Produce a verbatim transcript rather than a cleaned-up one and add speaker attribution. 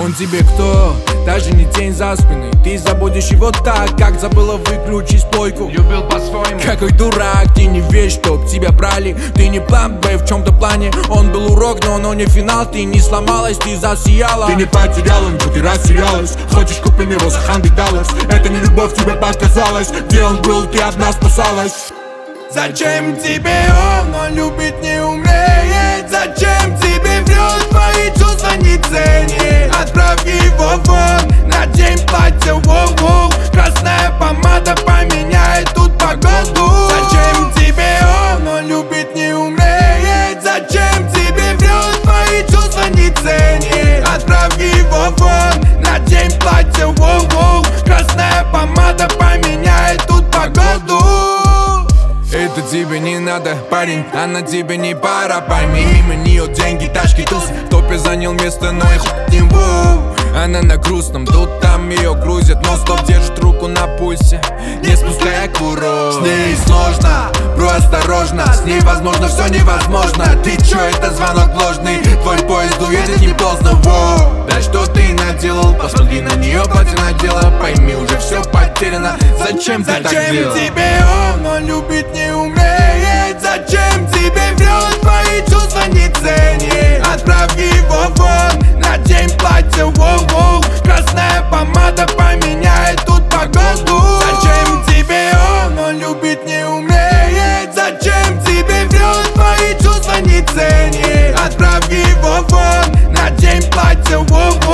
Speaker 1: Он тебе кто? Даже не тень за спиной. Ты забудешь его так, как забыла выключить плойку.
Speaker 2: Любил по-своему.
Speaker 1: Какой дурак, ты не веришь, чтоб тебя брали. Ты не план Б в чем-то плане. Он был урок, но оно не финал. Ты не сломалась, ты засияла.
Speaker 3: Ты не потеряла, ничего, ты растерялась. Хочешь, купим его за ханды Даллас. Это не любовь, тебе показалось. Где он был, ты одна спасалась.
Speaker 1: Зачем тебе он, он любит не умеет? Зачем тебе врет, твои чувства не ценит? Отправь его вон, надень платье, воу-воу. Красная помада поменяет тут погоду. Зачем тебе он, он любит не умеет? Зачем тебе врет, твои чувства не ценит? Отправь его вон, надень платье, воу-воу. Красная помада поменяет тут погоду. Это тебе не надо, парень, она тебе не пара. Пойми, мимо нее деньги, тачки, туз. В топе занял место, но я хуй не буду. Она на грустном, тут там ее грузят. Но стоп, держит руку на пульсе, не спуская курок. С ней сложно, бро, осторожно. С ней возможно все невозможно. Ты чё, это звонок ложный. Твой поезд уедет не поздно, воу. Да что ты наделал, посмотри на нее, платье надела. Пойми, уже все потеряно. Зачем ты так делал? Зачем тебе он, он любит не умеет? Зачем тебе врет, твои чувства не ценит? Отправь его вон, надень платье, воу-воу. Красная помада поменяет тут погоду. Зачем тебе он, он любит не умеет? Зачем тебе врет, твои чувства не ценит? Отправь его вон, надень платье, воу-воу.